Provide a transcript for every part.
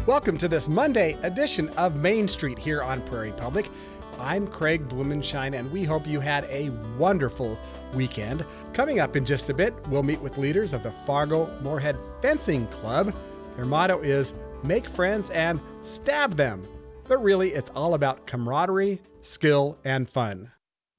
Welcome to this Monday edition of Main Street here on Prairie Public. I'm Craig Blumenshine, and we hope you had a wonderful weekend. Coming up in just a bit, we'll meet with leaders of the Fargo-Moorhead Fencing Club. Their motto is, make friends and stab them. But really, it's all about camaraderie, skill, and fun.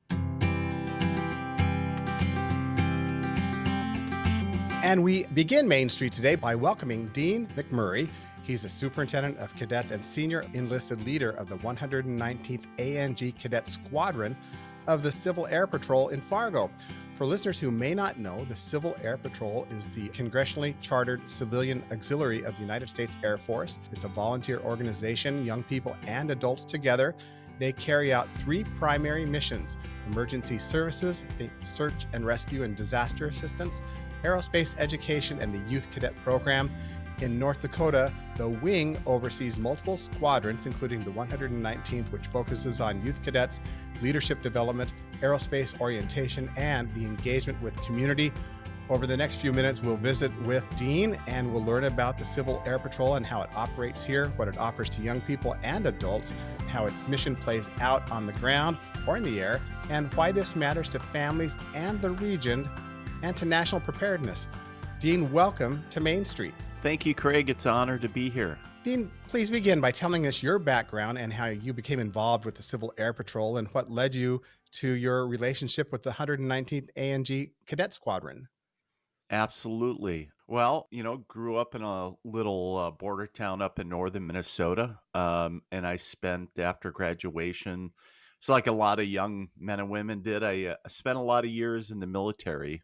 And we begin Main Street today by welcoming Dean McMurray. He's the Superintendent of Cadets and Senior Enlisted Leader of the 119th ANG Cadet Squadron of the Civil Air Patrol in Fargo. For listeners who may not know, the Civil Air Patrol is the congressionally chartered civilian auxiliary of the United States Air Force. It's a volunteer organization, young people and adults together. They carry out three primary missions: emergency services, the search and rescue and disaster assistance, aerospace education, and the youth cadet program. In North Dakota, the wing oversees multiple squadrons, including the 119th, which focuses on youth cadets, leadership development, aerospace orientation, and the engagement with community. Over the next few minutes, we'll visit with Dean and we'll learn about the Civil Air Patrol and how it operates here, what it offers to young people and adults, how its mission plays out on the ground or in the air, and why this matters to families and the region and to national preparedness. Dean, welcome to Main Street. Thank you, Craig. It's an honor to be here. Dean, please begin by telling us your background and how you became involved with the Civil Air Patrol and what led you to your relationship with the 119th ANG Cadet Squadron. Absolutely. Well, grew up in a little border town up in northern Minnesota, and I spent, after graduation, so like a lot of young men and women did, I spent a lot of years in the military.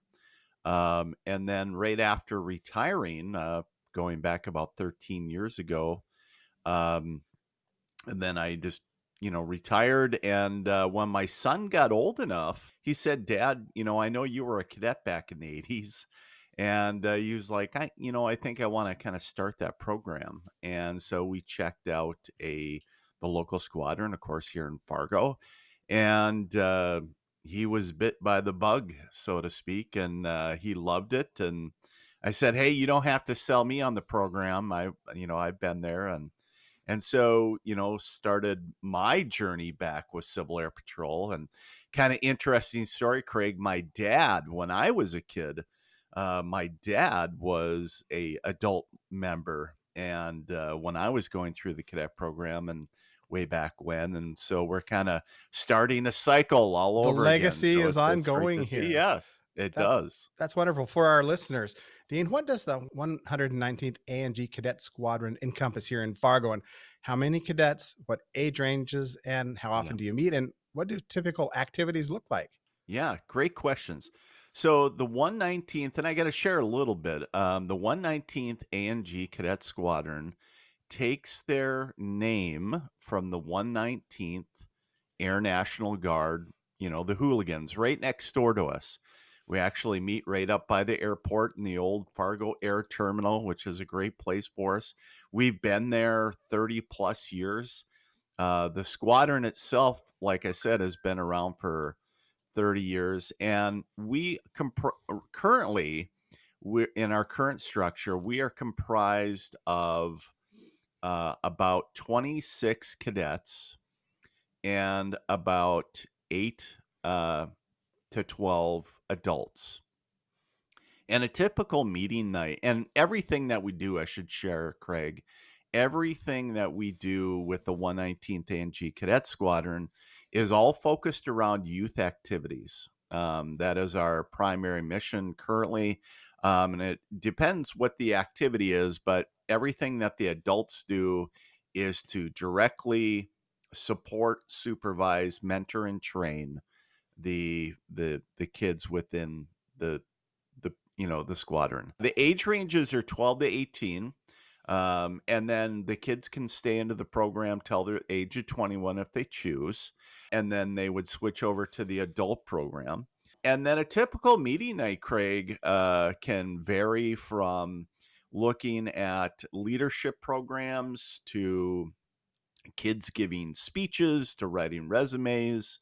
And then right after retiring, going back about 13 years ago, and then I just, retired. And when my son got old enough, he said, Dad, I know you were a cadet back in the 80s. And he was like, I think I want to kind of start that program. And so we checked out the local squadron, of course, here in Fargo. And he was bit by the bug, so to speak, and he loved it. And I said, hey, you don't have to sell me on the program. I've been there. And so, started my journey back with Civil Air Patrol. And kind of interesting story, Craig, my dad, when I was a kid, my dad was a adult member. And when I was going through the cadet program and way back when. And so we're kind of starting a cycle all over again. The legacy is ongoing here. here. Yes, it does. That's wonderful. For our listeners, Dean, what does the 119th ANG Cadet Squadron encompass here in Fargo? And how many cadets, what age ranges, and how often do you meet? And what do typical activities look like? Yeah, great questions. So the 119th, and I got to share a little bit, the 119th ANG Cadet Squadron takes their name from the 119th Air National Guard, the hooligans right next door to us. We actually meet right up by the airport in the old Fargo Air Terminal, which is a great place for us. We've been there 30 plus years. The squadron itself, like I said, has been around for 30 years. And we currently, we're in our current structure, we are comprised of about 26 cadets and about 8 to 12 adults. And a typical meeting night, and everything that we do, I should share, Craig, everything that we do with the 119th ANG Cadet Squadron is all focused around youth activities. That is our primary mission currently. And it depends what the activity is, but everything that the adults do is to directly support, supervise, mentor, and train the kids within the squadron. The age ranges are 12 to 18. And then the kids can stay into the program till their age of 21 if they choose. And then they would switch over to the adult program. And then a typical meeting night, Craig, can vary from looking at leadership programs to kids giving speeches to writing resumes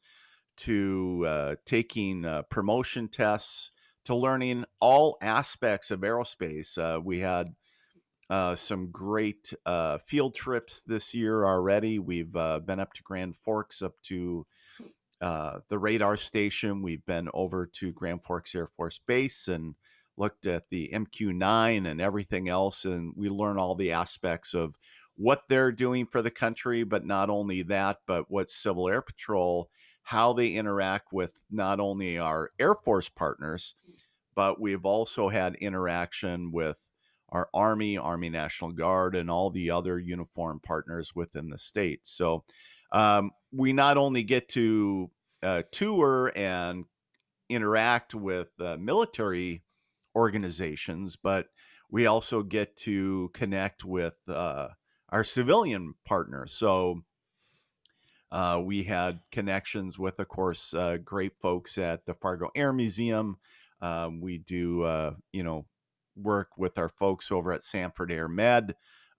to taking promotion tests to learning all aspects of aerospace. We had some great field trips this year already. We've been up to Grand Forks, up to the radar station. We've been over to Grand Forks Air Force Base and looked at the MQ-9 and everything else. And we learn all the aspects of what they're doing for the country, but not only that, but what Civil Air Patrol, how they interact with not only our Air Force partners, but we've also had interaction with our Army, Army National Guard, and all the other uniform partners within the state. So we not only get to tour and interact with military organizations, but we also get to connect with our civilian partners. So we had connections with, of course, great folks at the Fargo Air Museum. We do, work with our folks over at Sanford Air Med.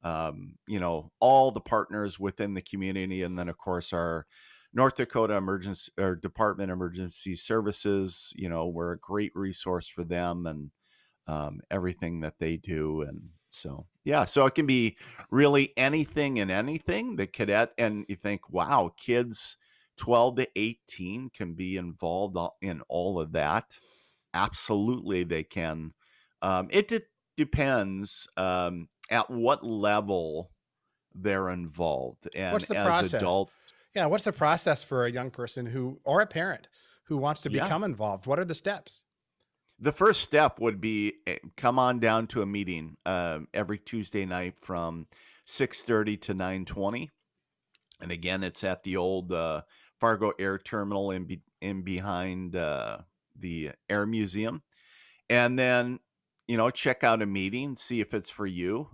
All the partners within the community, and then of course our North Dakota Emergency or Department of Emergency Services. We're a great resource for them and everything that they do. And so, yeah, so it can be really anything and anything. The cadet, and you think, wow, kids 12 to 18 can be involved in all of that. Absolutely, they can. It depends at what level they're involved. And What's the as process? adults, Yeah, what's the process for a young person who or a parent who wants to yeah, become involved? What are the steps? the first step would be come on down to a meeting every Tuesday night from 6:30 to 9:20. And again, it's at the old Fargo Air Terminal in behind the Air Museum. And then, check out a meeting, see if it's for you.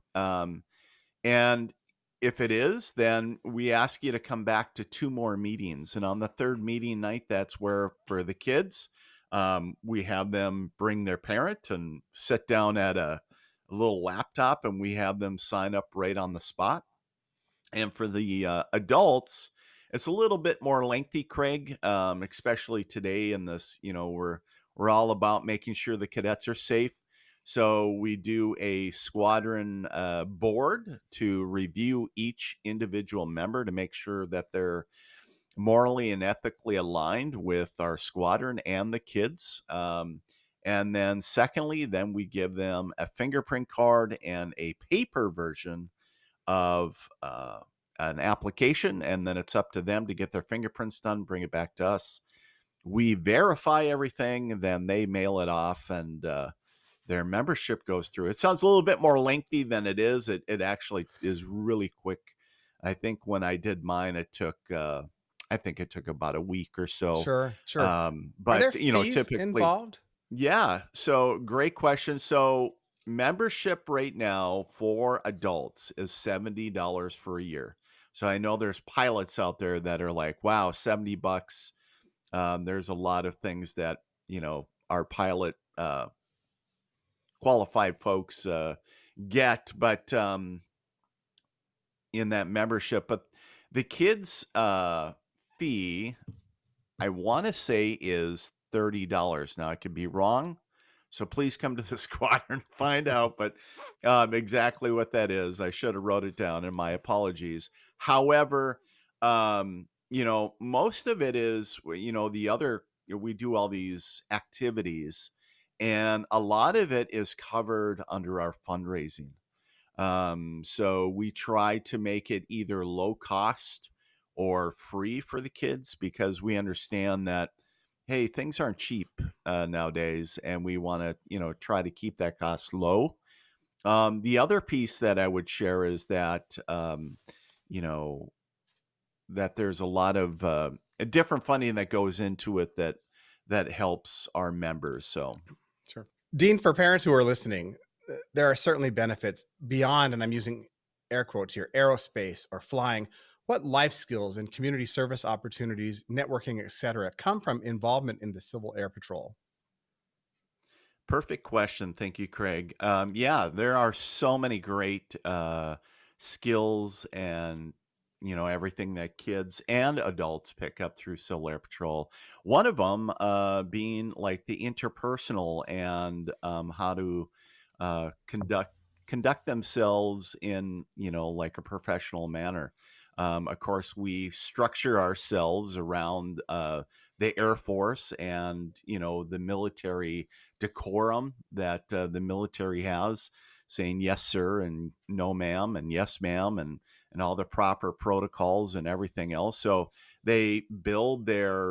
And if it is, then we ask you to come back to two more meetings. And on the third meeting night, that's where for the kids, we have them bring their parent and sit down at a little laptop, and we have them sign up right on the spot. And for the adults, it's a little bit more lengthy, Craig, especially today in this, we're all about making sure the cadets are safe. So we do a squadron board to review each individual member to make sure that they're morally and ethically aligned with our squadron and the kids. And then secondly, then we give them a fingerprint card and a paper version of an application, and then it's up to them to get their fingerprints done, bring it back to us. We verify everything, then they mail it off, and their membership goes through. It sounds a little bit more lengthy than it is. It actually is really quick. I think when I did mine, I think it took about a week or so. Sure, sure. Are there But fees typically, involved? yeah. So great question. So membership right now for adults is $70 for a year. So I know there's pilots out there that are like, wow, $70. There's a lot of things that, our pilot qualified folks get, but in that membership. But the kids' fee, I want to say, is $30. Now I could be wrong, so please come to the squadron and find out. But exactly what that is, I should have wrote it down, and my apologies. However, most of it is, the other, we do all these activities, and a lot of it is covered under our fundraising. So we try to make it either low cost or free for the kids, because we understand that, hey, things aren't cheap nowadays, and we want to, try to keep that cost low. The other piece that I would share is that, you know, that there's a lot of a different funding that goes into it that helps our members. So Sure. Dean, for parents who are listening, there are certainly benefits beyond, and I'm using air quotes here, aerospace or flying. What life skills and community service opportunities, networking, et cetera, come from involvement in the Civil Air Patrol? perfect question. Thank you, Craig. Yeah, there are so many great skills and everything that kids and adults pick up through Civil Air Patrol. One of them being like the interpersonal and how to conduct conduct themselves in, like a professional manner. Of course, we structure ourselves around the Air Force and, the military decorum that the military has, saying yes, sir, and no, ma'am, and yes, ma'am, and all the proper protocols and everything else. So they build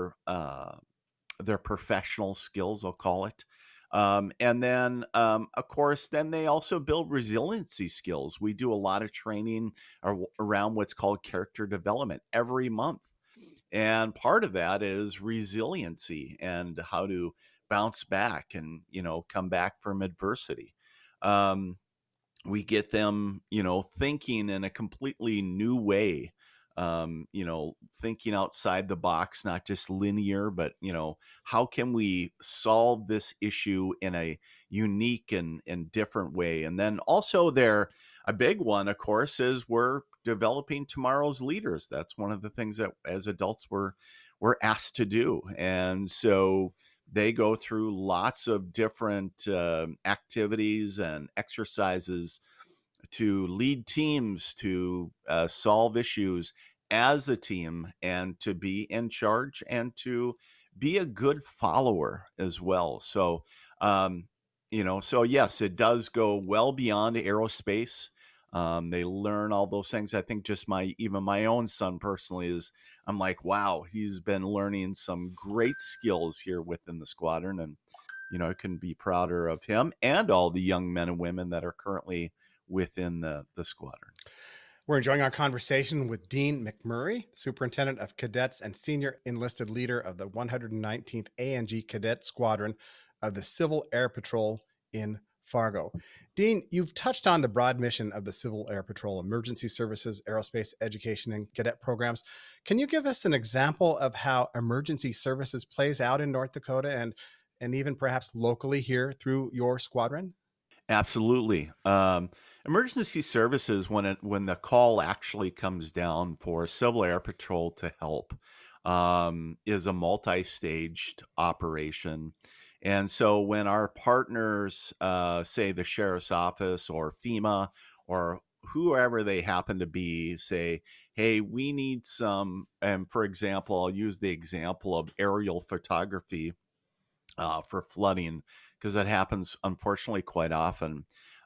their professional skills, I'll call it. And then, of course, then they also build resiliency skills. We do a lot of training around what's called character development every month. And part of that is resiliency and how to bounce back and, come back from adversity. Um, we get them, thinking in a completely new way, thinking outside the box, not just linear, but, how can we solve this issue in a unique and different way? And then also a big one, of course, is we're developing tomorrow's leaders. That's one of the things that as adults we're asked to do. And so they go through lots of different activities and exercises to lead teams, to solve issues as a team, and to be in charge and to be a good follower as well. So, so yes, it does go well beyond aerospace. They learn all those things. I think just even my own son personally I'm like, wow, he's been learning some great skills here within the squadron. And, I couldn't be prouder of him and all the young men and women that are currently within the squadron. We're enjoying our conversation with Dean McMurray, Superintendent of Cadets and Senior Enlisted Leader of the 119th A&G Cadet Squadron of the Civil Air Patrol in Fargo. Dean, you've touched on the broad mission of the Civil Air Patrol: emergency services, aerospace education, and cadet programs. Can you give us an example of how emergency services plays out in North Dakota and even perhaps locally here through your squadron? Absolutely. Emergency services, when the call actually comes down for Civil Air Patrol to help, is a multi-staged operation. And so when our partners, say the sheriff's office or FEMA or whoever they happen to be, say, hey, we need some, and for example, I'll use the example of aerial photography for flooding, because that happens unfortunately quite often.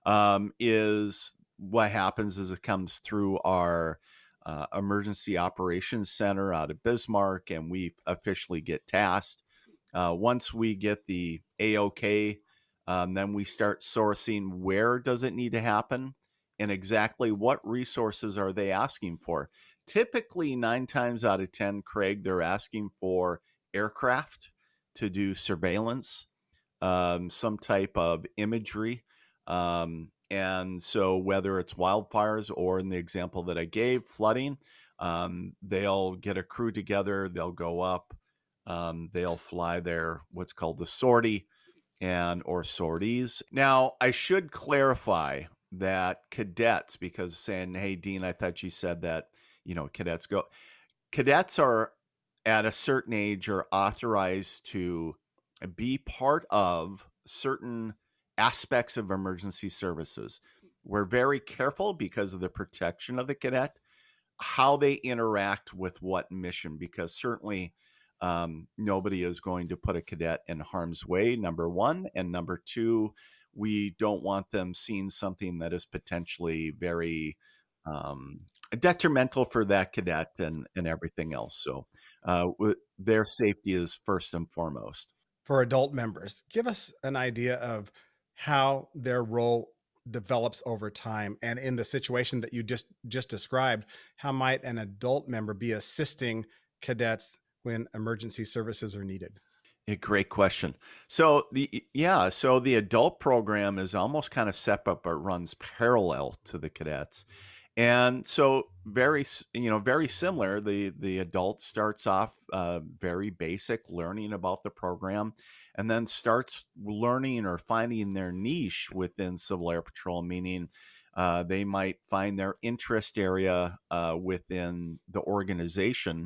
Is what happens is it comes through our emergency operations center out of Bismarck, and we officially get tasked. Once we get the AOK, then we start sourcing where does it need to happen and exactly what resources are they asking for. Typically, 9 times out of 10, Craig, they're asking for aircraft to do surveillance, some type of imagery. And so, whether it's wildfires or in the example that I gave, flooding, they'll get a crew together, they'll go up, they'll fly their what's called the sortie or sorties. Now, I should clarify that cadets, because saying, hey, Dean, I thought you said that, cadets are at a certain age are authorized to be part of certain aspects of emergency services. We're very careful because of the protection of the cadet, how they interact with what mission, because certainly nobody is going to put a cadet in harm's way, number one. And number two, we don't want them seeing something that is potentially very um, detrimental for that cadet and everything else. So their safety is first and foremost. For adult members, give us an idea of how their role develops over time, and in the situation that you just described, how might an adult member be assisting cadets when emergency services are needed? A great question. So the adult program is almost kind of separate, but runs parallel to the cadets. And so very similar. The adult starts off very basic, learning about the program, and then starts learning or finding their niche within Civil Air Patrol, meaning they might find their interest area within the organization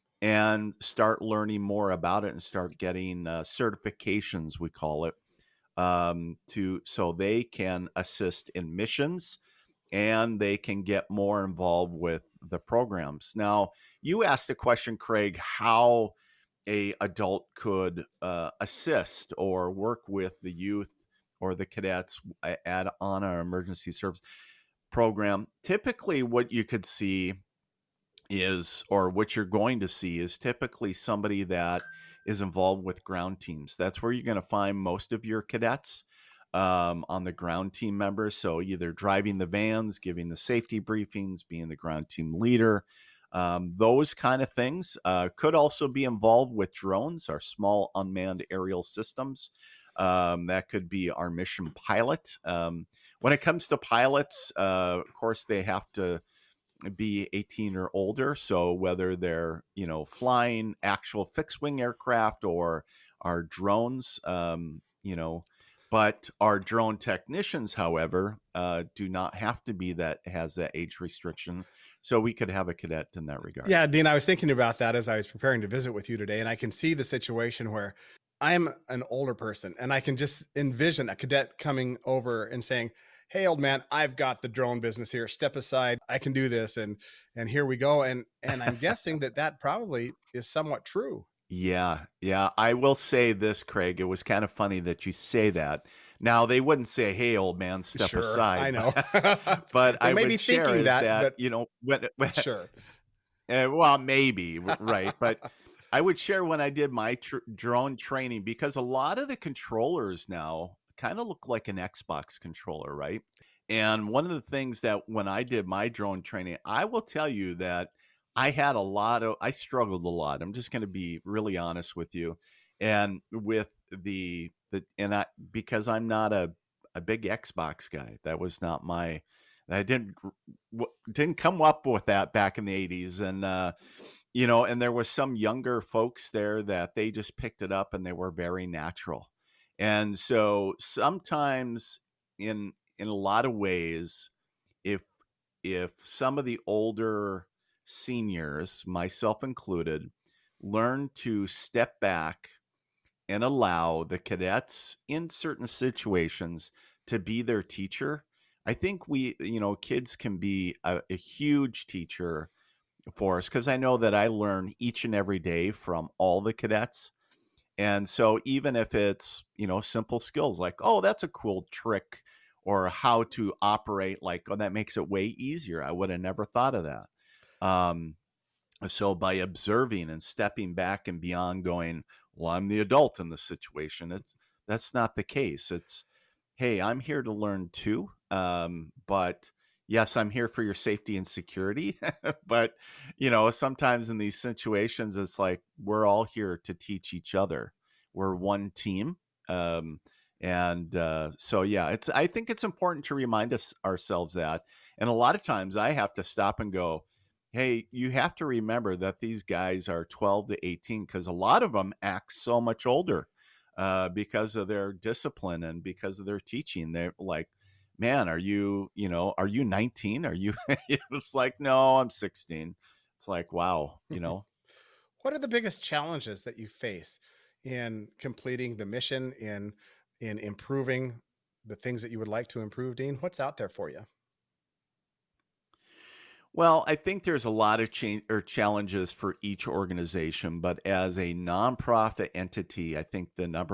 and start learning more about it and start getting certifications, we call it, to so they can assist in missions and they can get more involved with the programs. Now, you asked a question, Craig, how a adult could assist or work with the youth or the cadets at on our emergency service program. Typically, what you could see is, or what you're going to see is typically somebody that is involved with ground teams. That's where you're going to find most of your cadets on the ground team members. So either driving the vans, giving the safety briefings, being the ground team leader, those kind of things. Could also be involved with drones, our small unmanned aerial systems. That could be our mission pilot. When it comes to pilots, of course, they have to be 18 or older. So whether they're, flying actual fixed wing aircraft or our drones, but our drone technicians, however, do not have to be that has that age restriction. So we could have a cadet in that regard. Yeah, Dean, I was thinking about that as I was preparing to visit with you today, and I can see the situation where I'm an older person and I can just envision a cadet coming over and saying, "Hey, old man, I've got the drone business here. Step aside. I can do this." And here we go. And I'm guessing that that probably is somewhat true. Yeah, yeah. I will say this, Craig. It was kind of funny that you say that. Now they wouldn't say, "Hey, old man, step Sure, I aside," know. but They I may be would share thinking is that, that but when sure. well, maybe right, but I would share when I did my drone training because a lot of the controllers now kind of look like an Xbox controller, right? And one of the things that when I did my drone training, I will tell you that I struggled a lot. I'm just going to be really honest with you. And with and I, because I'm not a big Xbox guy, that was not my, I didn't come up with that back in the 80s. And, and there was some younger folks there that they just picked it up and they were very natural. And so sometimes in a lot of ways, if some of the older seniors, myself included, learn to step back and allow the cadets in certain situations to be their teacher, I think kids can be a huge teacher for us because I know that I learn each and every day from all the cadets. And so even if it's, simple skills like, oh, that's a cool trick or how to operate, like, oh, that makes it way easier. I would have never thought of that. Um, so by observing and stepping back and beyond going, well, I'm the adult in the situation. That's not the case. It's, hey, I'm here to learn too. But yes, I'm here for your safety and security. But, sometimes in these situations, it's like we're all here to teach each other. We're one team. So, yeah, I think it's important to remind us ourselves that. And a lot of times I have to stop and go, hey, you have to remember that these guys are 12 to 18 because a lot of them act so much older because of their discipline and because of their teaching. They're like, man, are you 19? Are you? It's like, no, I'm 16. It's like, wow. What are the biggest challenges that you face in completing the mission, in improving the things that you would like to improve, Dean? What's out there for you? Well, I think there's a lot of change or challenges for each organization, but as a nonprofit entity, I think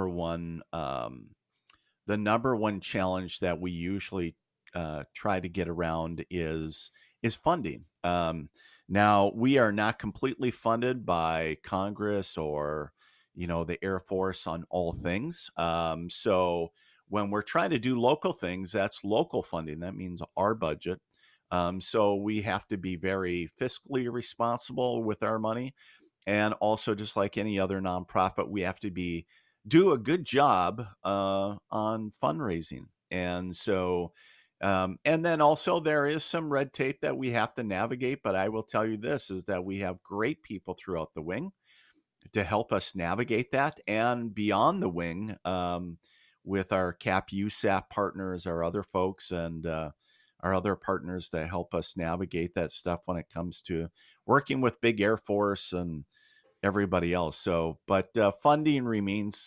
the number one challenge that we usually try to get around is funding. Now we are not completely funded by Congress or the Air Force on all things. So when we're trying to do local things, that's local funding. That means our budget. So we have to be very fiscally responsible with our money. And also, just like any other nonprofit, we have to do a good job on fundraising. And so, and then also there is some red tape that we have to navigate. But I will tell you this is that we have great people throughout the wing to help us navigate that and beyond the wing with our CAP USAP partners, our other folks, and our other partners that help us navigate that stuff when it comes to working with big Air Force and everybody else. So, but funding remains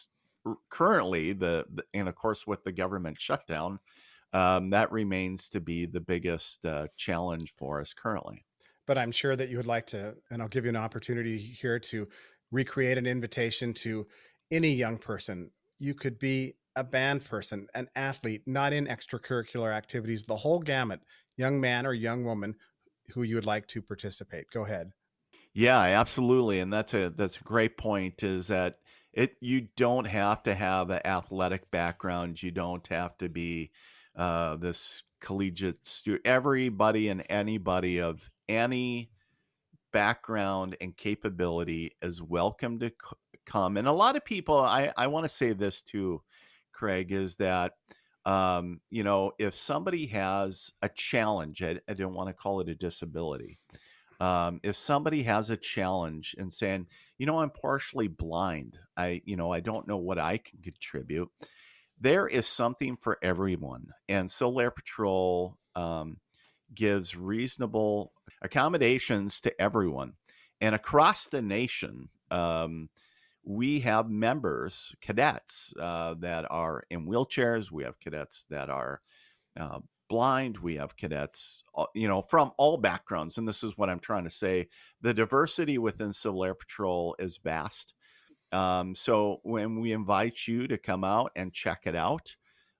currently and of course with the government shutdown, that remains to be the biggest challenge for us currently. But I'm sure that you would like to, and I'll give you an opportunity here to recreate an invitation to any young person. You could be a band person, an athlete, not in extracurricular activities, the whole gamut, young man or young woman who you would like to participate. Go ahead. Yeah, absolutely, and that's a great point. Is that you don't have to have an athletic background. You don't have to be this collegiate student. Everybody and anybody of any background and capability is welcome to come. And a lot of people, I want to say this too, Craig, is that if somebody has a challenge, I don't want to call it a disability. If somebody has a challenge and saying, I'm partially blind, I don't know what I can contribute. There is something for everyone, and Civil Air Patrol gives reasonable accommodations to everyone. And across the nation, we have members, cadets that are in wheelchairs. We have cadets that are blind. We have cadets, from all backgrounds. And this is what I'm trying to say. The diversity within Civil Air Patrol is vast. So when we invite you to come out and check it out,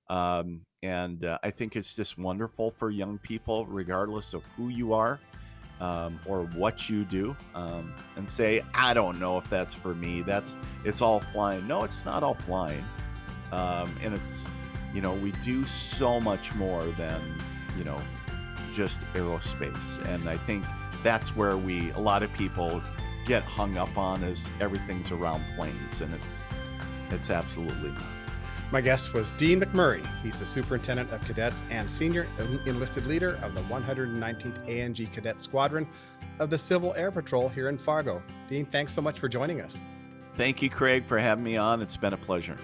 I think it's just wonderful for young people, regardless of who you are or what you do, and say, I don't know if that's for me. It's all flying. No, it's not all flying. And it's, we do so much more than, just aerospace. And I think that's where a lot of people get hung up on, is everything's around planes, and it's absolutely not. My guest was Dean McMurray. He's the Superintendent of Cadets and Senior Enlisted Leader of the 119th ANG Cadet Squadron of the Civil Air Patrol here in Fargo. Dean, thanks so much for joining us. Thank you, Craig, for having me on. It's been a pleasure.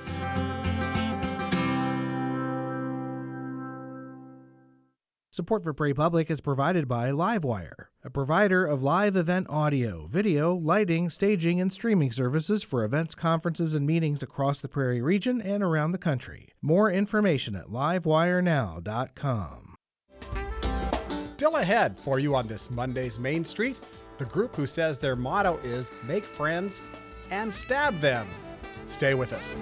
Support for Prairie Public is provided by Livewire, a provider of live event audio, video, lighting, staging, and streaming services for events, conferences, and meetings across the Prairie region and around the country. More information at livewirenow.com. Still ahead for you on this Monday's Main Street, the group who says their motto is make friends and stab them. Stay with us.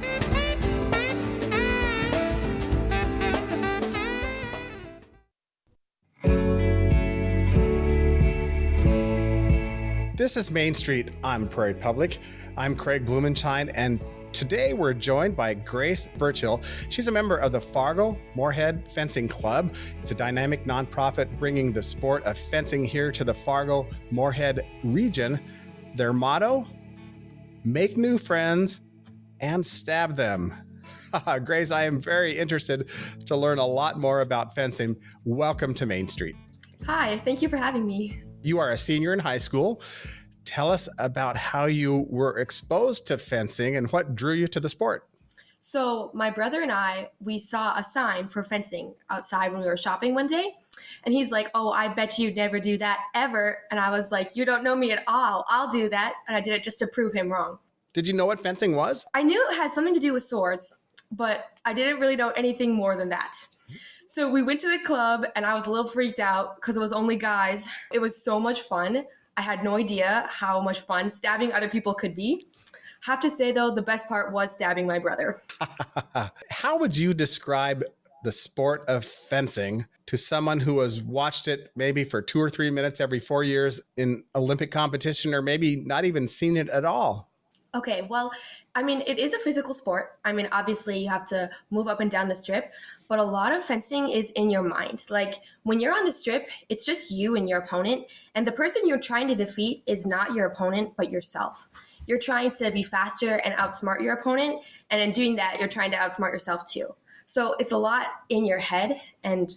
This is Main Street on Prairie Public. I'm Craig Blumenshine, and today we're joined by Grace Birchill. She's a member of the Fargo Moorhead Fencing Club. It's a dynamic nonprofit bringing the sport of fencing here to the Fargo Moorhead region. Their motto, make new friends and stab them. Grace, I am very interested to learn a lot more about fencing. Welcome to Main Street. Hi, thank you for having me. You are a senior in high school. Tell us about how you were exposed to fencing and what drew you to the sport. So my brother and we saw a sign for fencing outside when we were shopping one day. And he's like, oh, I bet you'd never do that ever. And I was like, you don't know me at all. I'll do that. And I did it just to prove him wrong. Did you know what fencing was? I knew it had something to do with swords, but I didn't really know anything more than that. So we went to the club and I was a little freaked out because it was only guys. It was so much fun. I had no idea how much fun stabbing other people could be. Have to say, though, the best part was stabbing my brother. How would you describe the sport of fencing to someone who has watched it maybe for 2 or 3 minutes every 4 years in Olympic competition, or maybe not even seen it at all? Okay, well, I mean, it is a physical sport. I mean, obviously you have to move up and down the strip, but a lot of fencing is in your mind. Like when you're on the strip, it's just you and your opponent, and the person you're trying to defeat is not your opponent, but yourself. You're trying to be faster and outsmart your opponent, and in doing that, you're trying to outsmart yourself too. So it's a lot in your head and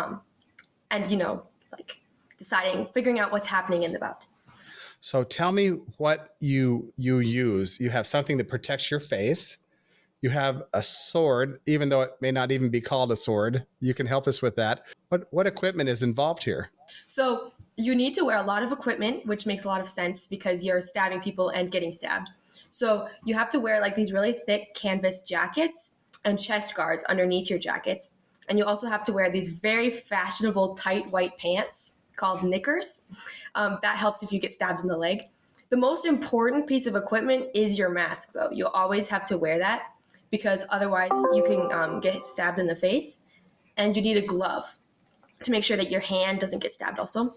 figuring out what's happening in the bout. So tell me what you use. You have something that protects your face. You have a sword, even though it may not even be called a sword. You can help us with that. What equipment is involved here? So you need to wear a lot of equipment, which makes a lot of sense because you're stabbing people and getting stabbed. So you have to wear like these really thick canvas jackets and chest guards underneath your jackets. And you also have to wear these very fashionable tight white pants called knickers. That helps if you get stabbed in the leg. The most important piece of equipment is your mask, though. You'll always have to wear that because otherwise you can get stabbed in the face. And you need a glove to make sure that your hand doesn't get stabbed also.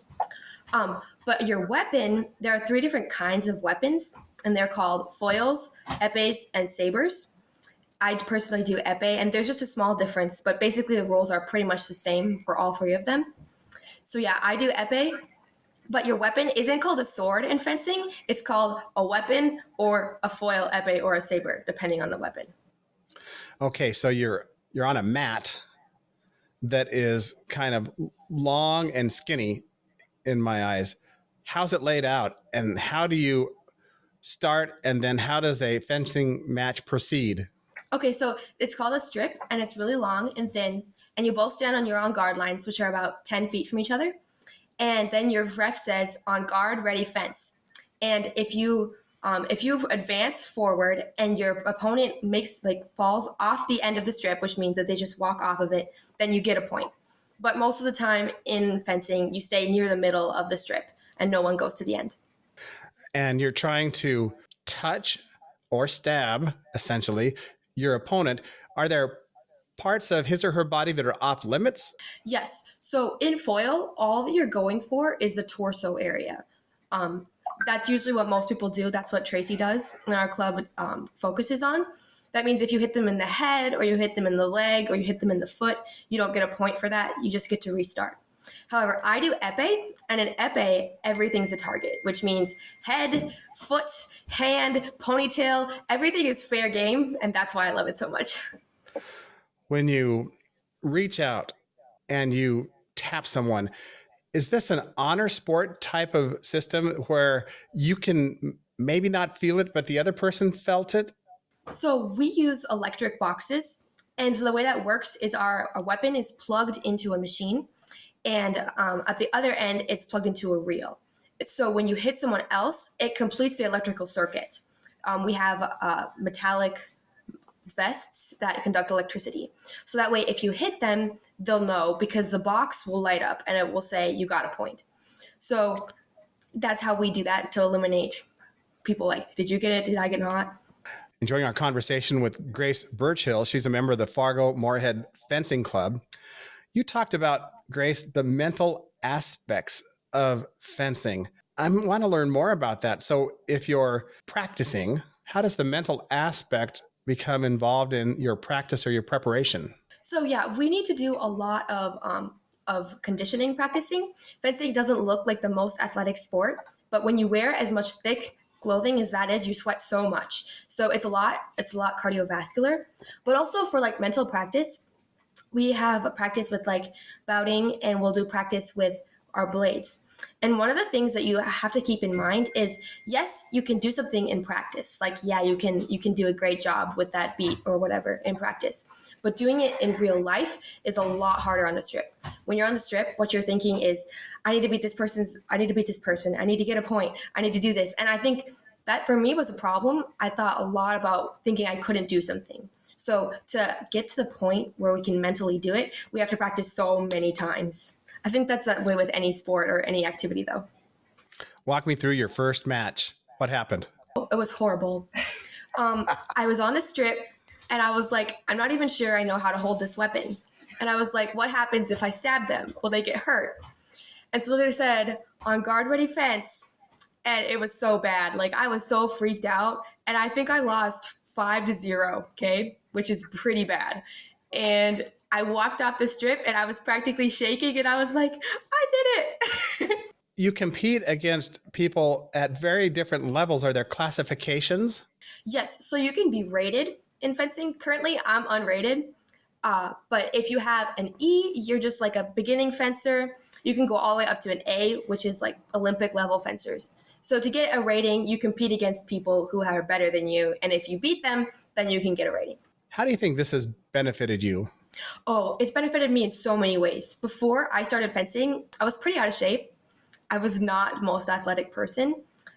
But your weapon, there are 3 different kinds of weapons, and they're called foils, épées, and sabers. I personally do épée, and there's just a small difference, but basically the rules are pretty much the same for all 3 of them. So yeah, I do épée, but your weapon isn't called a sword in fencing. It's called a weapon or a foil, épée, or a saber, depending on the weapon. Okay, so you're on a mat that is kind of long and skinny in my eyes. How's it laid out, and how do you start, and then how does a fencing match proceed? Okay, so it's called a strip, and it's really long and thin, and you both stand on your own guard lines, which are about 10 feet from each other. And then your ref says, on guard, ready, fence. And if you advance forward and your opponent falls off the end of the strip, which means that they just walk off of it, then you get a point. But most of the time in fencing, you stay near the middle of the strip and no one goes to the end. And you're trying to touch or stab, essentially, your opponent. Are there parts of his or her body that are off limits? Yes. So in foil, all that you're going for is the torso area. That's usually what most people do. That's what Tracy does and our club focuses on. That means if you hit them in the head or you hit them in the leg or you hit them in the foot, you don't get a point for that. You just get to restart. However, I do épée, and in épée, everything's a target, which means head, foot, hand, ponytail, everything is fair game, and that's why I love it so much. When you reach out and you tap someone, is this an honor sport type of system where you can maybe not feel it, but the other person felt it? So we use electric boxes. And so the way that works is our weapon is plugged into a machine. And at the other end, it's plugged into a reel. So when you hit someone else, it completes the electrical circuit. We have metallic vests that conduct electricity. So that way, if you hit them, they'll know because the box will light up and it will say you got a point. So that's how we do that to eliminate people like, did you get it? Did I get not? Enjoying our conversation with Grace Birchill. She's a member of the Fargo Moorhead Fencing Club. You talked about, Grace, the mental aspects of fencing. I want to learn more about that. So if you're practicing, how does the mental aspect become involved in your practice or your preparation? So yeah, we need to do a lot of conditioning practicing. Fencing doesn't look like the most athletic sport, but when you wear as much thick clothing as that is, you sweat so much. So it's a lot cardiovascular, but also for like mental practice, we have a practice with like bouting, and we'll do practice with our blades. And one of the things that you have to keep in mind is, yes, you can do something in practice. Like, yeah, you can do a great job with that beat or whatever in practice. But doing it in real life is a lot harder on the strip. When you're on the strip, what you're thinking is, I need to beat this person. I need to get a point. I need to do this. And I think that for me was a problem. I thought a lot about thinking I couldn't do something. So to get to the point where we can mentally do it, we have to practice so many times. I think that's that way with any sport or any activity, though. Walk me through your first match. What happened? It was horrible. I was on the strip, and I was like, I'm not even sure I know how to hold this weapon. And I was like, what happens if I stab them? Will they get hurt? And so they said, on guard, ready, fence. And it was so bad. Like, I was so freaked out. And I think I lost 5-0, okay, which is pretty bad. And I walked off the strip and I was practically shaking, and I was like, I did it. You compete against people at very different levels. Are there classifications? Yes. So you can be rated in fencing. Currently, I'm unrated. But if you have an E, you're just like a beginning fencer. You can go all the way up to an A, which is like Olympic level fencers. So to get a rating, you compete against people who are better than you. And if you beat them, then you can get a rating. How do you think this has benefited you? Oh, it's benefited me in so many ways. Before I started fencing, I was pretty out of shape. I was not the most athletic person.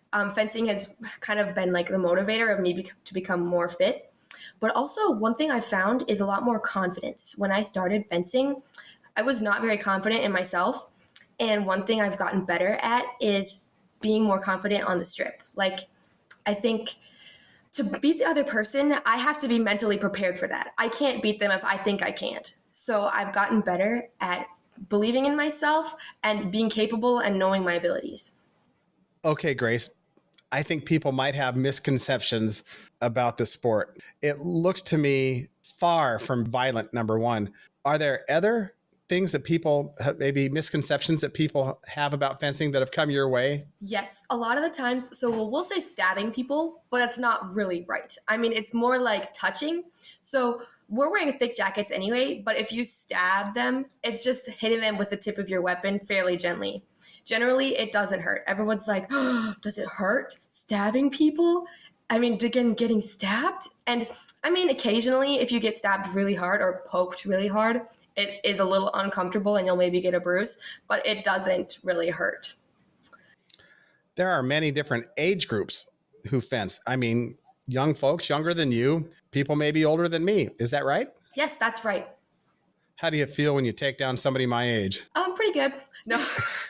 Fencing has kind of been like the motivator of me to become more fit. But also, one thing I found is a lot more confidence. When I started fencing, I was not very confident in myself. And one thing I've gotten better at is being more confident on the strip. Like, I think to beat the other person, I have to be mentally prepared for that. I can't beat them if I think I can't. So I've gotten better at believing in myself and being capable and knowing my abilities. Okay, Grace. I think people might have misconceptions about the sport. It looks to me far from violent, number one. Are there other things that people maybe misconceptions that people have about fencing that have come your way? Yes, a lot of the times. So we'll say stabbing people, but that's not really right. I mean, it's more like touching. So we're wearing thick jackets anyway, but if you stab them, it's just hitting them with the tip of your weapon fairly gently. Generally, it doesn't hurt. Everyone's like, oh, does it hurt? Stabbing people? I mean, getting stabbed? And I mean, occasionally, if you get stabbed really hard or poked really hard, it is a little uncomfortable and you'll maybe get a bruise, but it doesn't really hurt. There are many different age groups who fence. I mean, young folks, younger than you, people maybe older than me. Is that right? Yes, that's right. How do you feel when you take down somebody my age? Pretty good. No.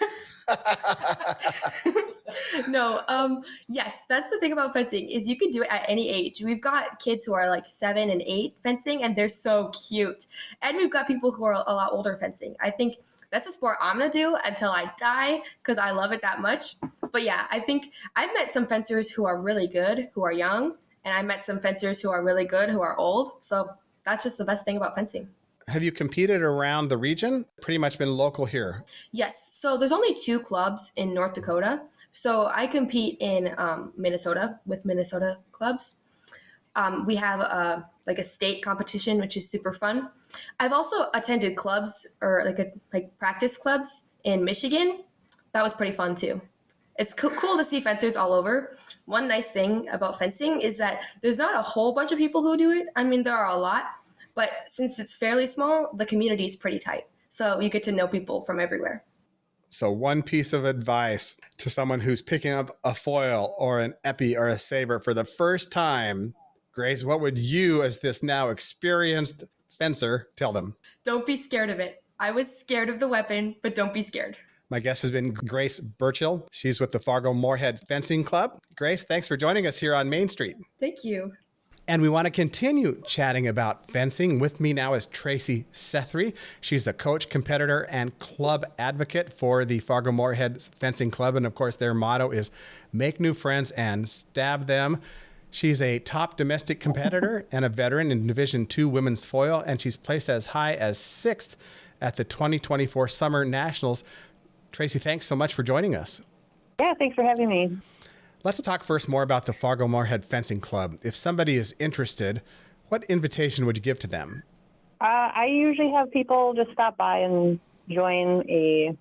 No, yes, that's the thing about fencing is you can do it at any age. We've got kids who are like 7 and 8 fencing and they're so cute. And we've got people who are a lot older fencing. I think that's a sport I'm going to do until I die because I love it that much. But yeah, I think I've met some fencers who are really good, who are young, and I met some fencers who are really good, who are old. So that's just the best thing about fencing. Have you competed around the region? Pretty much been local here. Yes. So there's only 2 clubs in North Dakota. So I compete in Minnesota with Minnesota clubs. We have a state competition, which is super fun. I've also attended clubs or like practice clubs in Michigan. That was pretty fun too. It's cool to see fencers all over. One nice thing about fencing is that there's not a whole bunch of people who do it. I mean, there are a lot, but since it's fairly small, the community is pretty tight. So you get to know people from everywhere. So one piece of advice to someone who's picking up a foil or an épée or a saber for the first time, Grace, what would you, as this now experienced fencer, tell them? Don't be scared of it. I was scared of the weapon, but don't be scared. My guest has been Grace Burchill. She's with the Fargo-Moorhead Fencing Club. Grace, thanks for joining us here on Main Street. Thank you. And we want to continue chatting about fencing. With me now is Tracy Sethry. She's a coach, competitor, and club advocate for the Fargo-Moorhead Fencing Club. And of course, their motto is make new friends and stab them. She's a top domestic competitor and a veteran in Division II Women's Foil, and she's placed as high as 6th at the 2024 Summer Nationals. Tracy, thanks so much for joining us. Yeah, thanks for having me. Let's talk first more about the Fargo-Moorhead Fencing Club. If somebody is interested, what invitation would you give to them? I usually have people just stop by and join a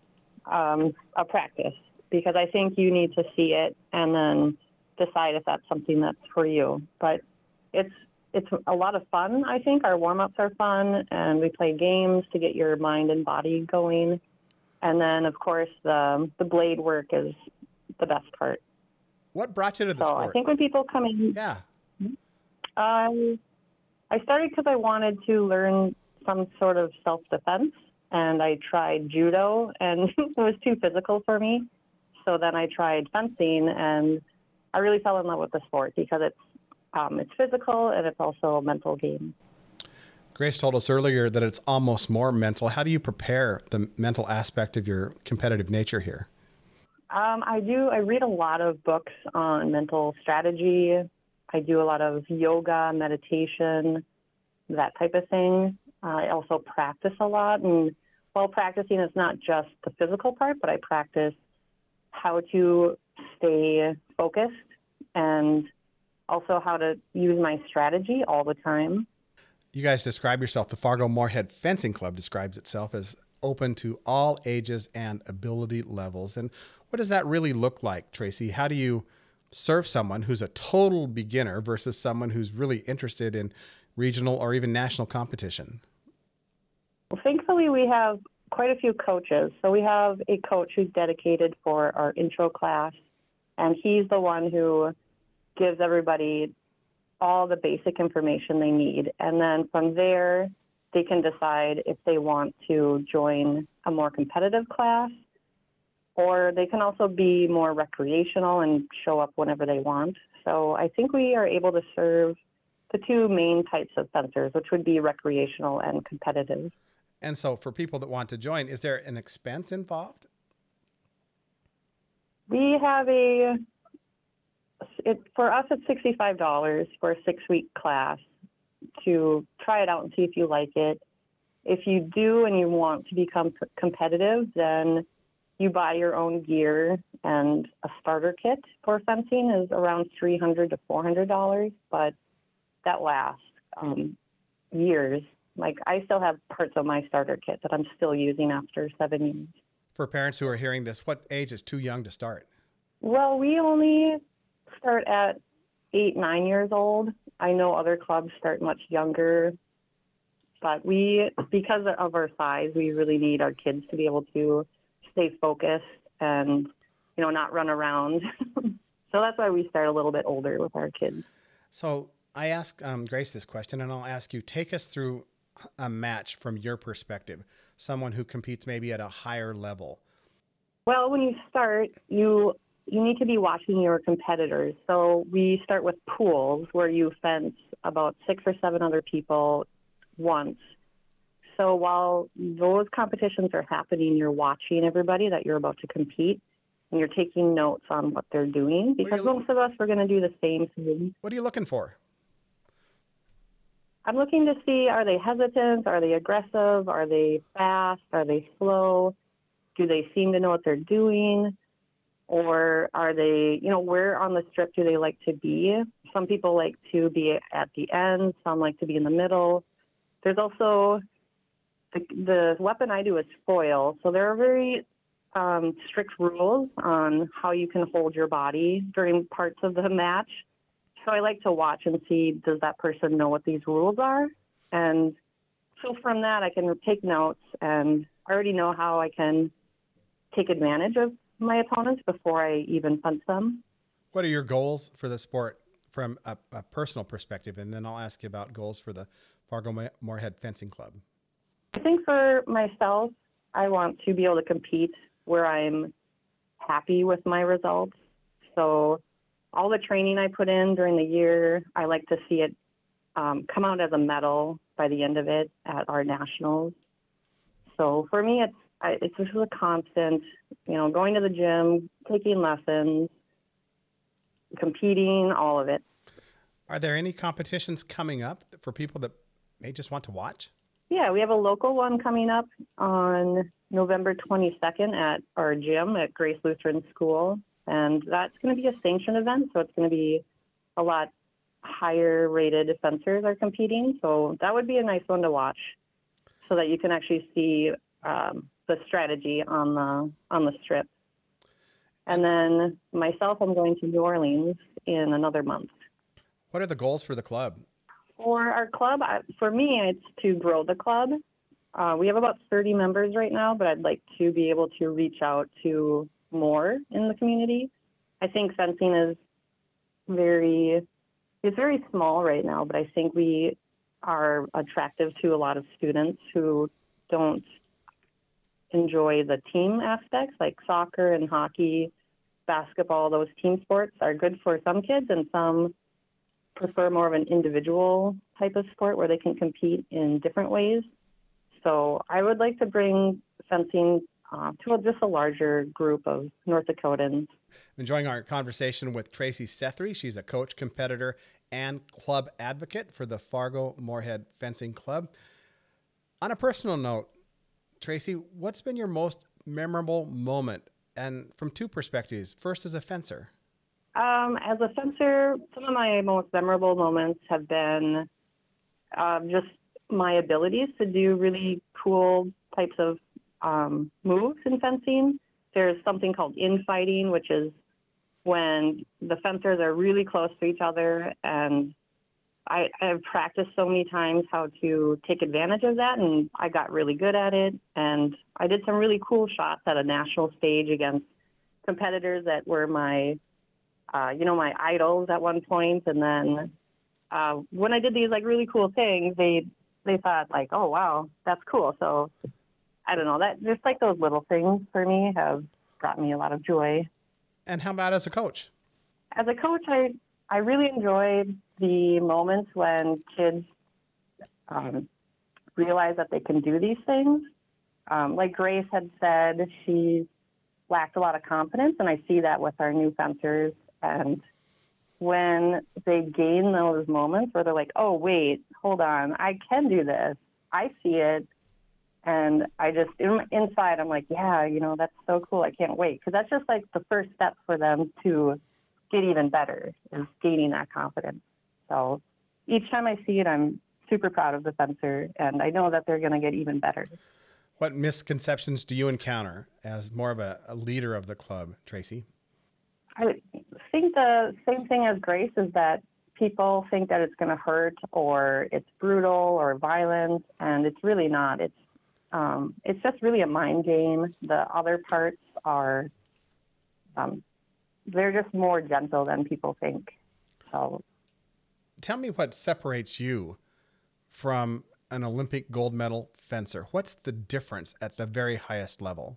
practice because I think you need to see it and then decide if that's something that's for you. But it's a lot of fun, I think. Our warm-ups are fun, and we play games to get your mind and body going. And then, of course, the blade work is the best part. What brought you to the sport? I think when people come in... Yeah. I started because I wanted to learn some sort of self-defense, and I tried judo, and it was too physical for me. So then I tried fencing, and I really fell in love with the sport because it's physical and it's also a mental game. Grace told us earlier that it's almost more mental. How do you prepare the mental aspect of your competitive nature here? I read a lot of books on mental strategy. I do a lot of yoga, meditation, that type of thing. I also practice a lot. And while practicing is not just the physical part, but I practice how to stay focused and also how to use my strategy all the time. You guys describe yourself, the Fargo-Moorhead Fencing Club describes itself as open to all ages and ability levels. And what does that really look like, Tracy? How do you serve someone who's a total beginner versus someone who's really interested in regional or even national competition? Well, thankfully, we have quite a few coaches. So we have a coach who's dedicated for our intro class, And he's the one who gives everybody all the basic information they need. And then from there, they can decide if they want to join a more competitive class, or they can also be more recreational and show up whenever they want. So I think we are able to serve the two main types of fencers, which would be recreational and competitive. And so for people that want to join, is there an expense involved? We have for us, it's $65 for a 6-week class to try it out and see if you like it. If you do and you want to become competitive, then you buy your own gear, and a starter kit for fencing is around $300 to $400, but that lasts years. Like, I still have parts of my starter kit that I'm still using after 7 years. For parents who are hearing this, what age is too young to start? Well, we only start at 8, 9 years old. I know other clubs start much younger, but because of our size, we really need our kids to be able to stay focused and, not run around. So that's why we start a little bit older with our kids. So I asked Grace this question, and I'll ask you, take us through a match from your perspective, someone who competes maybe at a higher level. Well, when you start, you need to be watching your competitors. So we start with pools where you fence about 6 or 7 other people once. So while those competitions are happening, you're watching everybody that you're about to compete, and you're taking notes on what they're doing, because most of us, we're going to do the same thing. What are you looking for? I'm looking to see, are they hesitant? Are they aggressive? Are they fast? Are they slow? Do they seem to know what they're doing? Or are they, where on the strip do they like to be? Some people like to be at the end. Some like to be in the middle. There's also the weapon I do is foil. So there are very strict rules on how you can hold your body during parts of the match. So I like to watch and see, does that person know what these rules are? And so from that, I can take notes, and I already know how I can take advantage of my opponents before I even punch them. What are your goals for the sport from a personal perspective? And then I'll ask you about goals for the Fargo-Moorhead Fencing Club. I think for myself, I want to be able to compete where I'm happy with my results. So all the training I put in during the year, I like to see it come out as a medal by the end of it at our nationals. So for me, it's just a constant, going to the gym, taking lessons, competing, all of it. Are there any competitions coming up for people that may just want to watch? Yeah, we have a local one coming up on November 22nd at our gym at Grace Lutheran School. And that's going to be a sanctioned event, so it's going to be a lot higher rated fencers are competing. So that would be a nice one to watch, so that you can actually see the strategy on the strip. And then myself, I'm going to New Orleans in another month. What are the goals for the club? For our club, for me, it's to grow the club. We have about 30 members right now, but I'd like to be able to reach out to more in the community. I think fencing is very small right now, but I think we are attractive to a lot of students who don't enjoy the team aspects, like soccer and hockey, basketball. Those team sports are good for some kids, and some prefer more of an individual type of sport where they can compete in different ways. So I would like to bring fencing to just a larger group of North Dakotans. Enjoying our conversation with Tracy Sethry. She's a coach, competitor, and club advocate for the Fargo-Moorhead Fencing Club. On a personal note, Tracy, what's been your most memorable moment? And from two perspectives. First, as a fencer. As a fencer, some of my most memorable moments have been just my abilities to do really cool types of moves in fencing. There's something called infighting, which is when the fencers are really close to each other, and I've practiced so many times how to take advantage of that, and I got really good at it. And I did some really cool shots at a national stage against competitors that were my my idols at one point. And then when I did these like really cool things, they thought like, oh, wow, that's cool. So I don't know, that just like those little things for me have brought me a lot of joy. And how about as a coach? As a coach, I really enjoyed the moments when kids realize that they can do these things. Like Grace had said, she lacked a lot of confidence, and I see that with our new fencers. And when they gain those moments where they're like, oh, wait, hold on, I can do this. I see it. And I just, inside, I'm like, yeah, that's so cool. I can't wait. Because that's just like the first step for them to get even better, is gaining that confidence. So each time I see it, I'm super proud of the fencer, and I know that they're going to get even better. What misconceptions do you encounter as more of a leader of the club, Tracy? I think the same thing as Grace is that people think that it's going to hurt or it's brutal or violent, and it's really not. It's just really a mind game. The other parts are, they're just more gentle than people think. So, tell me what separates you from an Olympic gold medal fencer. What's the difference at the very highest level?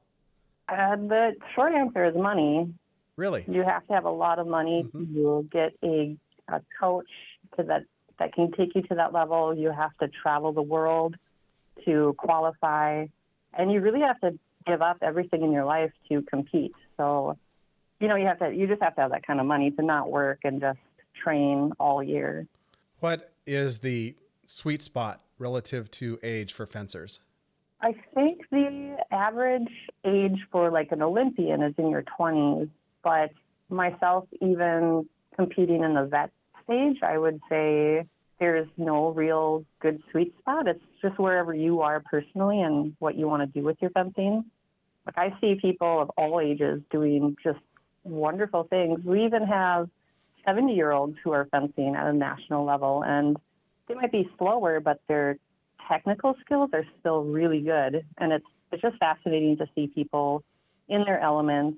The short answer is money. Really? You have to have a lot of money to get a coach that can take you to that level. You have to travel the world to qualify, and you really have to give up everything in your life to compete. So, you just have to have that kind of money to not work and just train all year. What is the sweet spot relative to age for fencers? I think the average age for like an Olympian is in your 20s, but myself, even competing in the vet stage, I would say there's no real good sweet spot. It's just wherever you are personally and what you want to do with your fencing. Like I see people of all ages doing just wonderful things. We even have 70-year-olds who are fencing at a national level, and they might be slower, but their technical skills are still really good. And it's just fascinating to see people in their element,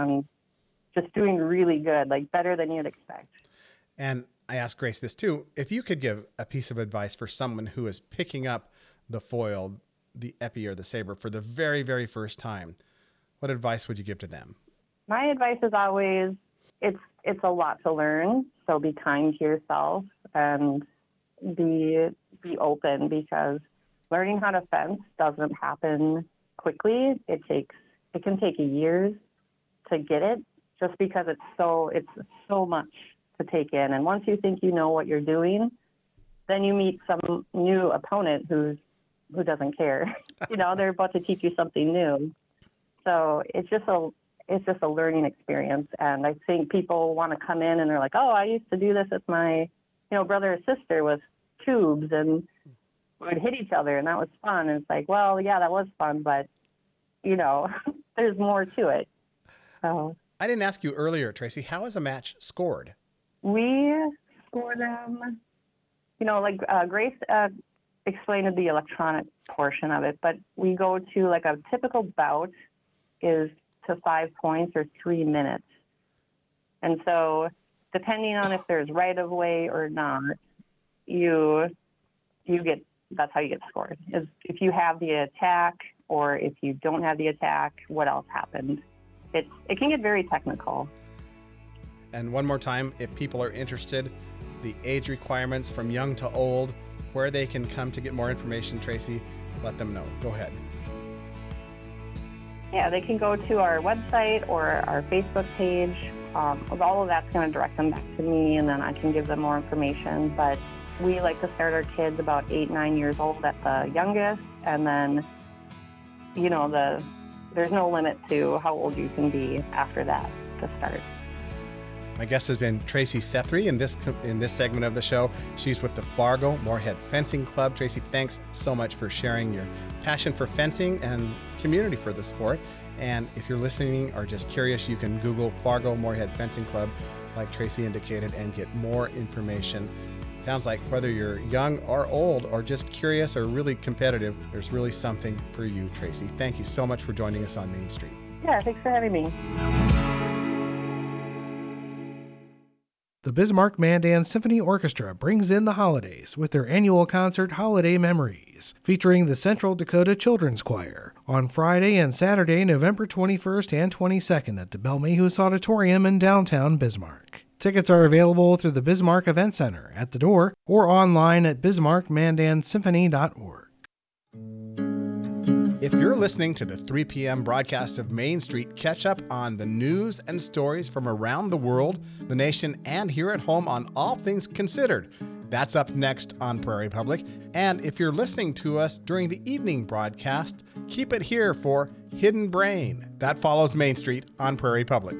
just doing really good, like better than you'd expect. And I asked Grace this too. If you could give a piece of advice for someone who is picking up the foil, the épée or the saber for the very, very first time, what advice would you give to them? My advice is always, it's a lot to learn. So be kind to yourself and be open, because learning how to fence doesn't happen quickly. It can take years to get it, just because it's so much to take in. And once you think you know what you're doing, then you meet some new opponent who doesn't care. They're about to teach you something new. So it's just a learning experience. And I think people want to come in and they're like, oh, I used to do this with my brother or sister with tubes, and we would hit each other, and that was fun. And it's like, well, yeah, that was fun, but there's more to it. So I didn't ask you earlier, Tracy, how is a match scored? We score them, like Grace explained the electronic portion of it, but we go to like a typical bout is to 5 points or 3 minutes. And so depending on if there's right of way or not, that's how you get scored. Is if you have the attack, or if you don't have the attack, what else happened? It can get very technical. And one more time, if people are interested, the age requirements from young to old, where they can come to get more information, Tracy, let them know. Go ahead. Yeah, they can go to our website or our Facebook page. All of that's going to direct them back to me, and then I can give them more information. But we like to start our kids about 8-9 years old at the youngest, and then, there's no limit to how old you can be after that to start. My guest has been Tracy Sethry in this segment of the show. She's with the Fargo-Moorhead Fencing Club. Tracy, thanks so much for sharing your passion for fencing and community for the sport. And if you're listening or just curious, you can Google Fargo-Moorhead Fencing Club, like Tracy indicated, and get more information. Sounds like whether you're young or old or just curious or really competitive, there's really something for you, Tracy. Thank you so much for joining us on Main Street. Yeah, thanks for having me. The Bismarck Mandan Symphony Orchestra brings in the holidays with their annual concert Holiday Memories, featuring the Central Dakota Children's Choir, on Friday and Saturday, November 21st and 22nd at the Belmehus Auditorium in downtown Bismarck. Tickets are available through the Bismarck Event Center at the door or online at bismarckmandansymphony.org. If you're listening to the 3 p.m. broadcast of Main Street, catch up on the news and stories from around the world, the nation, and here at home on All Things Considered. That's up next on Prairie Public. And if you're listening to us during the evening broadcast, keep it here for Hidden Brain. That follows Main Street on Prairie Public.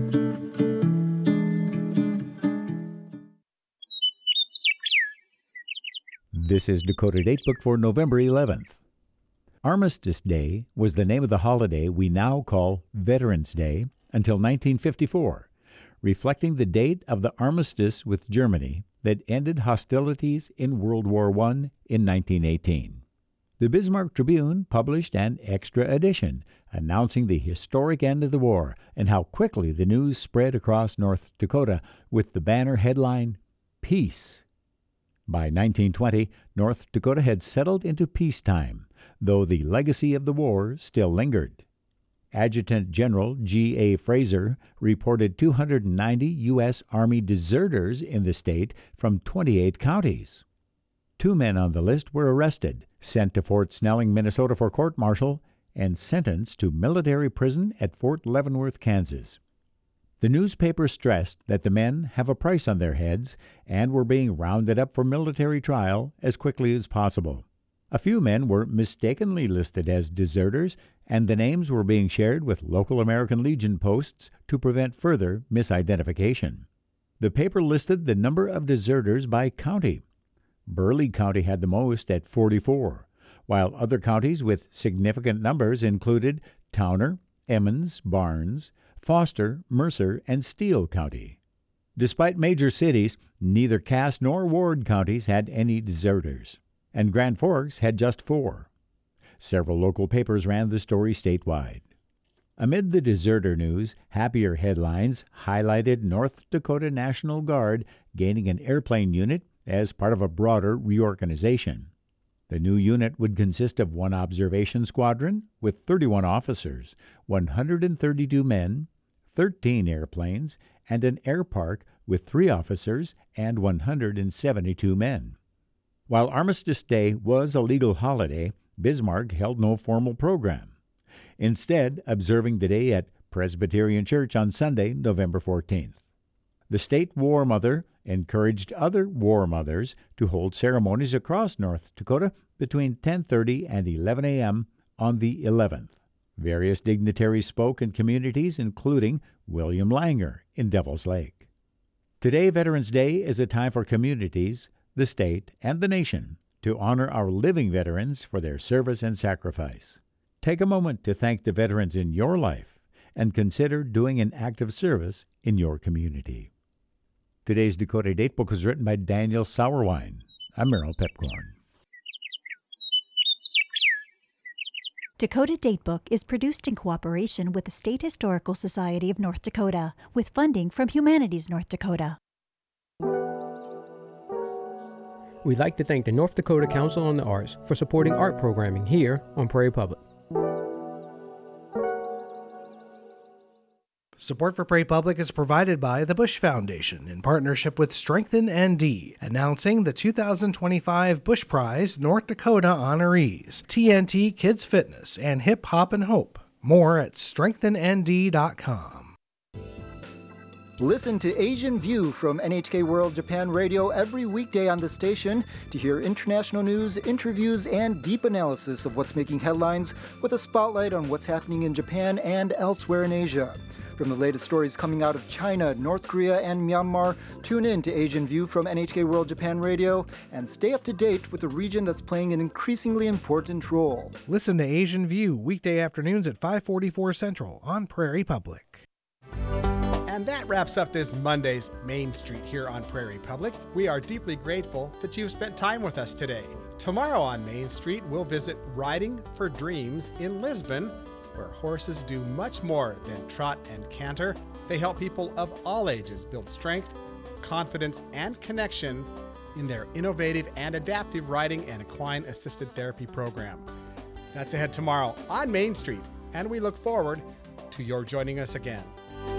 This is Dakota Datebook for November 11th. Armistice Day was the name of the holiday we now call Veterans Day until 1954, reflecting the date of the armistice with Germany that ended hostilities in World War I in 1918. The Bismarck Tribune published an extra edition announcing the historic end of the war and how quickly the news spread across North Dakota with the banner headline, Peace. By 1920, North Dakota had settled into peacetime, though the legacy of the war still lingered. Adjutant General G.A. Fraser reported 290 U.S. Army deserters in the state from 28 counties. 2 men on the list were arrested, sent to Fort Snelling, Minnesota for court-martial, and sentenced to military prison at Fort Leavenworth, Kansas. The newspaper stressed that the men have a price on their heads and were being rounded up for military trial as quickly as possible. A few men were mistakenly listed as deserters, and the names were being shared with local American Legion posts to prevent further misidentification. The paper listed the number of deserters by county. Burleigh County had the most at 44, while other counties with significant numbers included Towner, Emmons, Barnes, Foster, Mercer, and Steele County. Despite major cities, neither Cass nor Ward counties had any deserters, and Grand Forks had just 4. Several local papers ran the story statewide. Amid the deserter news, happier headlines highlighted North Dakota National Guard gaining an airplane unit as part of a broader reorganization. The new unit would consist of 1 observation squadron with 31 officers, 132 men, 13 airplanes, and an air park with 3 officers and 172 men. While Armistice Day was a legal holiday, Bismarck held no formal program, instead observing the day at Presbyterian Church on Sunday, November 14th. The state war mother encouraged other war mothers to hold ceremonies across North Dakota between 10:30 and 11 a.m. on the 11th. Various dignitaries spoke in communities, including William Langer in Devil's Lake. Today, Veterans Day, is a time for communities, the state, and the nation to honor our living veterans for their service and sacrifice. Take a moment to thank the veterans in your life and consider doing an act of service in your community. Today's Dakota Datebook was written by Daniel Sauerwein. I'm Merrill Pepcorn. Dakota Datebook is produced in cooperation with the State Historical Society of North Dakota, with funding from Humanities North Dakota. We'd like to thank the North Dakota Council on the Arts for supporting art programming here on Prairie Public. Support for Prairie Public is provided by the Bush Foundation in partnership with Strengthen ND, announcing the 2025 Bush Prize North Dakota honorees, TNT Kids Fitness and Hip Hop and Hope. More at strengthennd.com. Listen to Asian View from NHK World Japan Radio every weekday on the station to hear international news, interviews, and deep analysis of what's making headlines with a spotlight on what's happening in Japan and elsewhere in Asia. From the latest stories coming out of China, North Korea, and Myanmar, tune in to Asian View from NHK World Japan Radio and stay up to date with the region that's playing an increasingly important role. Listen to Asian View weekday afternoons at 5:44 Central on Prairie Public. And that wraps up this Monday's Main Street here on Prairie Public. We are deeply grateful that you've spent time with us today. Tomorrow on Main Street, we'll visit Riding for Dreams in Lisbon, where horses do much more than trot and canter. They help people of all ages build strength confidence, and connection in their innovative and adaptive writing and equine assisted therapy program. That's ahead tomorrow on Main Street, and we look forward to your joining us again.